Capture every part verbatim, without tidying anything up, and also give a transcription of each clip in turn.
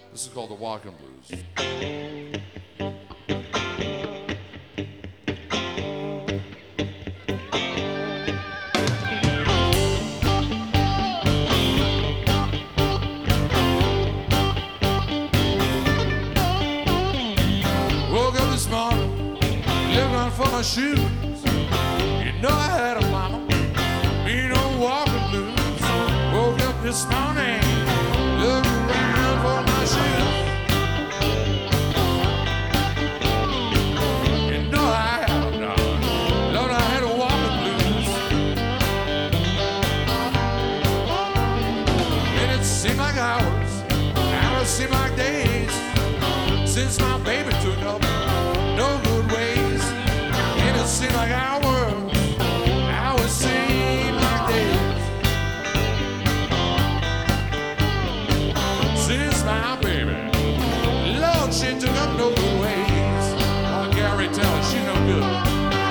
This is called the Walking Blues. Woke up this morning, looking for my shoes. You know I had a mama, me no walking blues. Woke up this morning, looking around for my shoes. You know I had them, darling. Lord, I had a walking blues. And it seemed like hours, hours seemed like days, since my baby took up no good ways. And it seemed like hours, hours seemed like days, since my baby, Lord, she took up no good ways. Oh, Gary, tell her she no good.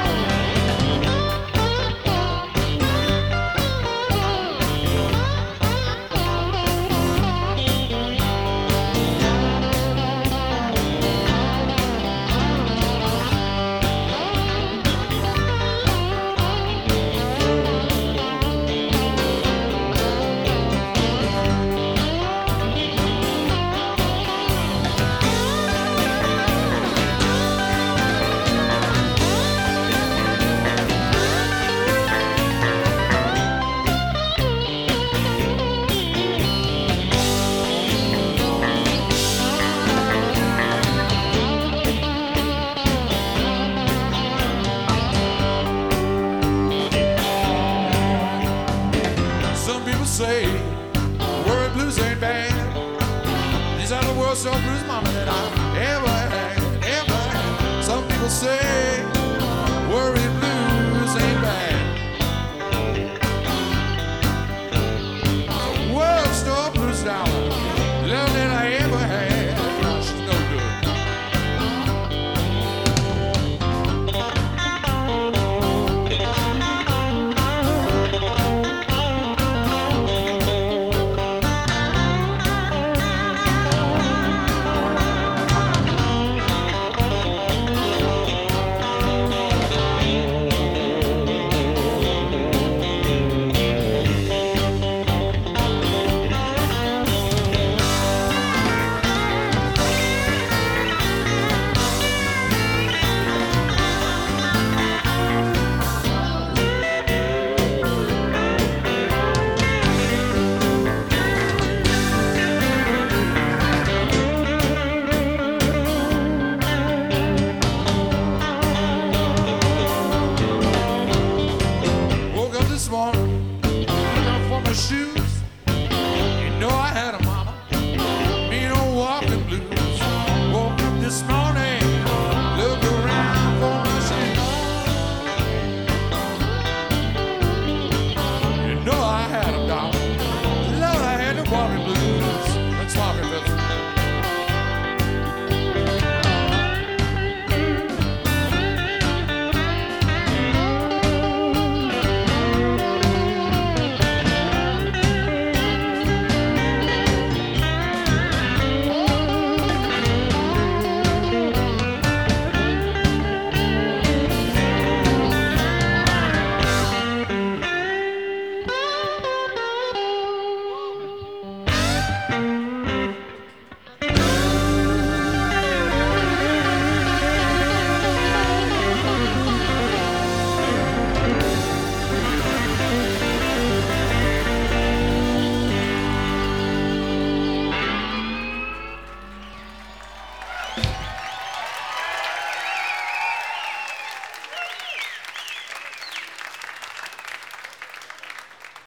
Some people say word blues ain't bad. These are the world's so blues, mama, that I ever had, ever had. Some people say